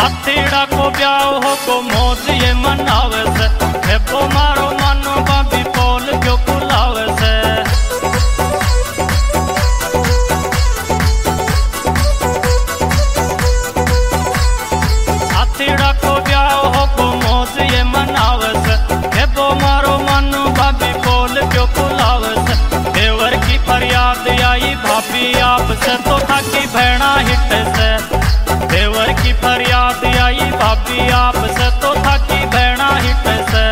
हाथीड़ा को ब्याह हो को मौज ये मनावे से, हेबो मारो मानो बाबी पोल क्यों बुलावे से। हाथीड़ा को ब्याह हो को मौज ये मनावे से, हेबो मारो मानो बाबी पोल क्यों बुलावे से। देवर की फरियाद आई भाभी आप से तो थाकी भेड़ा हिट से। देवर की फरियाद आई भाभी आप से तो थाकी भेड़ा हिट से।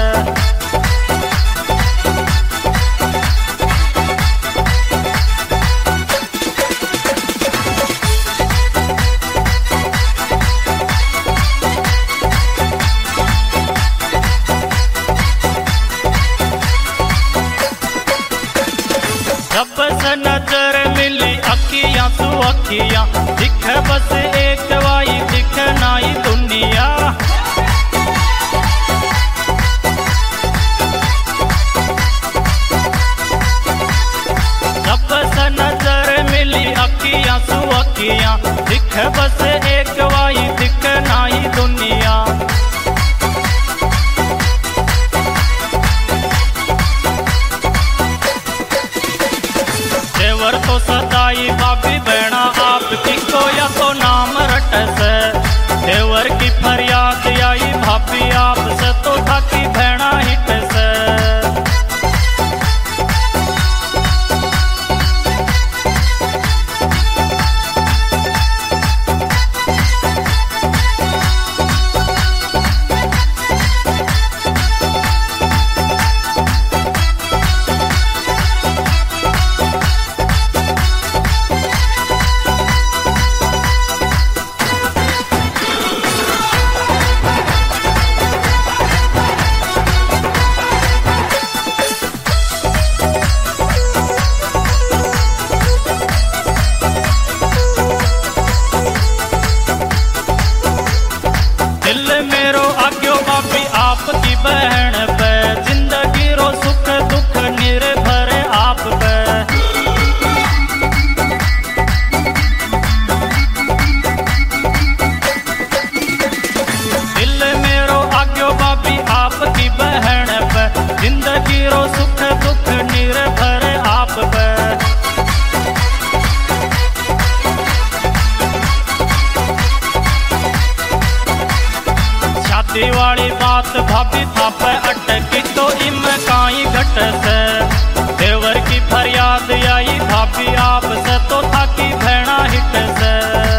जब से नजर मिली अखियां सु अखियां, दिखे बस एक वाई दिखे नाई दुनिया। जब से नजर मिली अखियां सु अखियां, दिखे बस एक वाई दिखे नाई दुनिया। देवर तो सदाई भाभी बहना आपकी को या तो नाम रट से। देवर की फरियाद आई भाभी आप से तो थाकी बहना हिट से। दिल मेरो आग्यो भाभी आपकी बहन पे, जिंदगी रो सुख दुख निर्भर आप पे। दिल मेरो आग्यो भाभी आपकी बहन पे, जिंदगी रो सुख दुख निर्भर आप पे। शादी वाली बात भाभी था पे अटकी तो इम काई घट से। देवर की फरियाद आई भाभी आप से तो थाकी भेड़ा हिट से।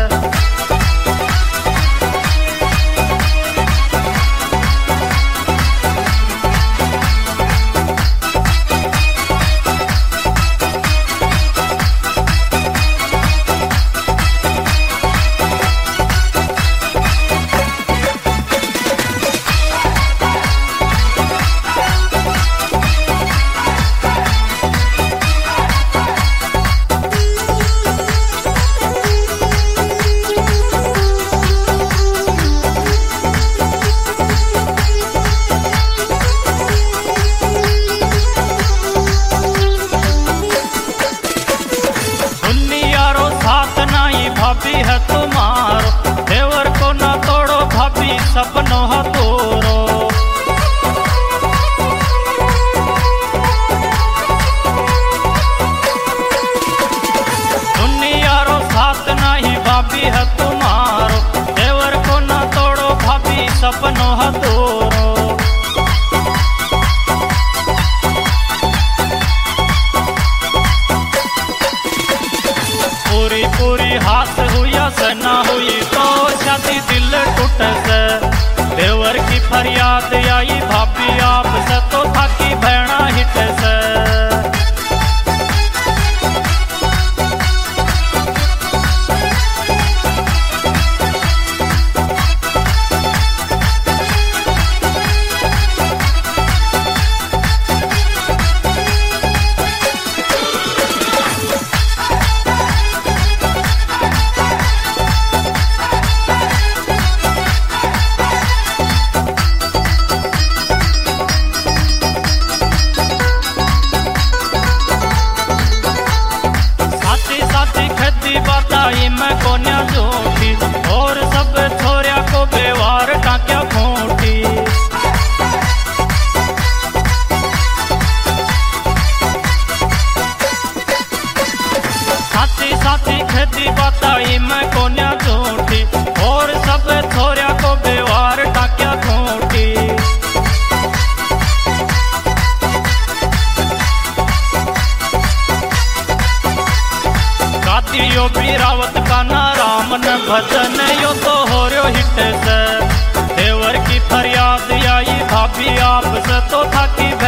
भाभी है तुम्हारो, देवर को ना तोड़ो भाभी सपनों हा तोड़ो। दुनिया रो साथ नहीं भाभी है तुम्हारो, देवर को ना तोड़ो भाभी सपनों हा तोड़ो। पूरी पूरी हाथ हुई से ना हुई तो शादी दिल टूट से। देवर की फरियाद आई भाभी आप से तो थाकी भेड़ा हिट से। बताई मैं कोन्या झूठी और सब छोरिया को साथी साथी खेती बताई मैं कोन्या झूठी, और सब छोरिया को व्यवहार टाक्या झूठी। गाती यो बीरावत का ना राम न भजन यो तो हो रयो हिट से। देवर की फरियाद आई भाभी आप से तो था की